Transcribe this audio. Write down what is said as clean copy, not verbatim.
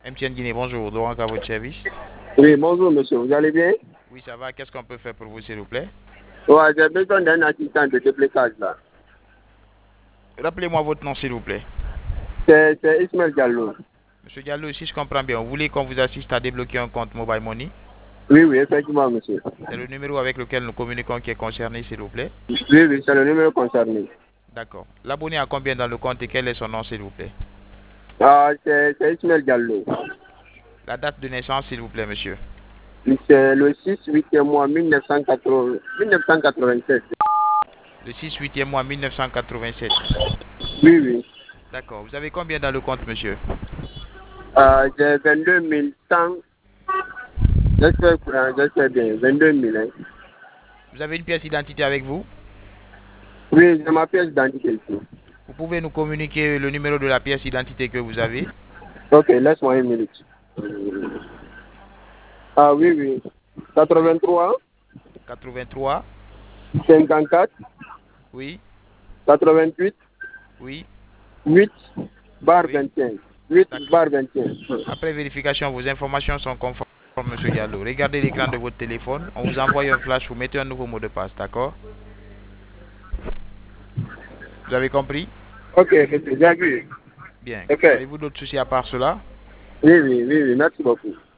MTN Guinée, bonjour. Laurent à votre service. Oui, bonjour monsieur, vous allez bien? Oui, ça va. Qu'est-ce qu'on peut faire pour vous, s'il vous plaît? Ouais, j'ai besoin d'un assistant de déblocage là. Rappelez-moi votre nom, s'il vous plaît. C'est Ismaël Diallo. Monsieur Diallo, si je comprends bien, vous voulez qu'on vous assiste à débloquer un compte Mobile Money? Oui, oui, effectivement monsieur. C'est le numéro avec lequel nous communiquons qui est concerné, s'il vous plaît. Oui, oui, c'est le numéro concerné. D'accord. L'abonné a combien dans le compte et quel est son nom, s'il vous plaît? Ah, c'est Ismaël Diallo. La date de naissance, s'il vous plaît, monsieur. C'est le 6-8e mois 1987. Le 6/8e mois 1987. Oui, oui. D'accord. Vous avez combien dans le compte, monsieur? J'ai 22 100. J'espère bien, 22 000. Hein. Vous avez une pièce d'identité avec vous? Oui, j'ai ma pièce d'identité ici. Vous pouvez nous communiquer le numéro de la pièce d'identité que vous avez? Ok, laisse-moi une minute. Ah oui, oui. Oui. 83, 83. 54, Oui. 88, Oui. 8, barre Oui. 25. 8, D'accord. barre 25. Après vérification, vos informations sont conformes, Monsieur Diallo. Regardez l'écran de votre téléphone. On vous envoie un flash. Vous mettez un nouveau mot de passe. D'accord? Vous avez compris? Ok, monsieur, j'ai vu. Bien. Ok. Avez-vous d'autres soucis à part cela? Oui, oui, oui, oui, merci beaucoup.